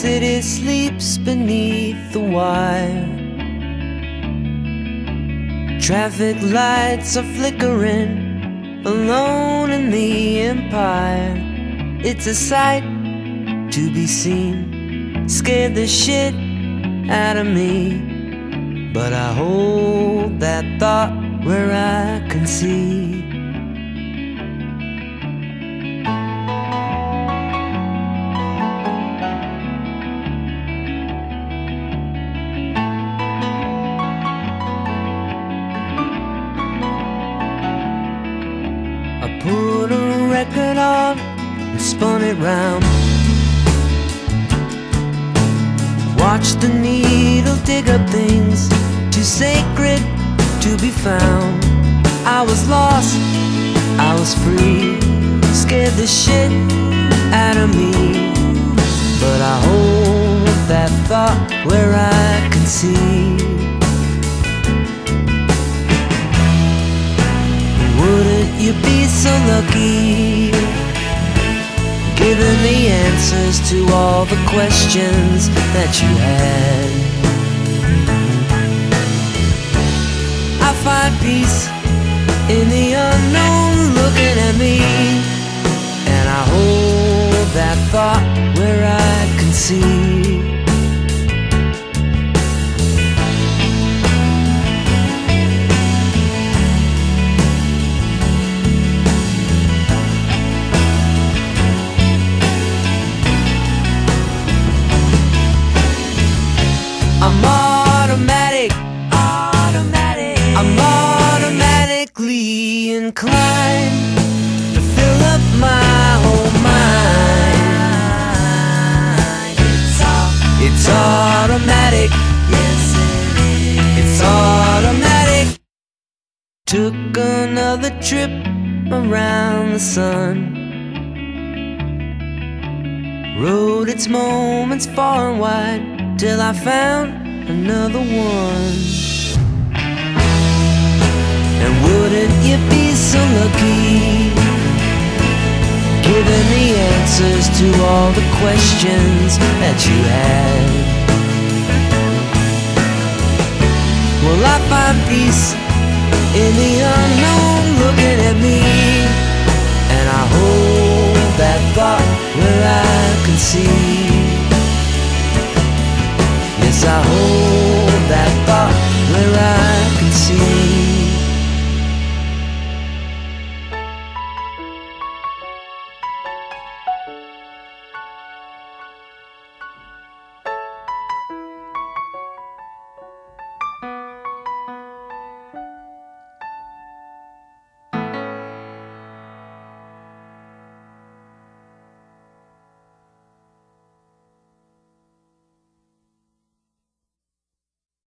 city sleeps beneath the wire. Traffic lights are flickering, alone in the empire. It's a sight to be seen, scared the shit out of me. But I hold that thought where I can see. I put a record on and spun it round. Watch the needle dig up things too sacred to be found. I was lost, I was free, scared the shit out of me. But I hold that thought where I can see. Wouldn't you be so lucky, given the answers to all the questions that you had? I find peace in the unknown looking at me, and I hold that thought where I can see. I'm automatic, I'm automatically inclined to fill up my whole mind. It's automatic, yes it is. It's automatic. Took another trip around the sun, rode its moments far and wide, till I found another one. And wouldn't you be so lucky, given the answers to all the questions that you had? Well, I find peace in the unknown looking at me, and I hold that thought where I can see.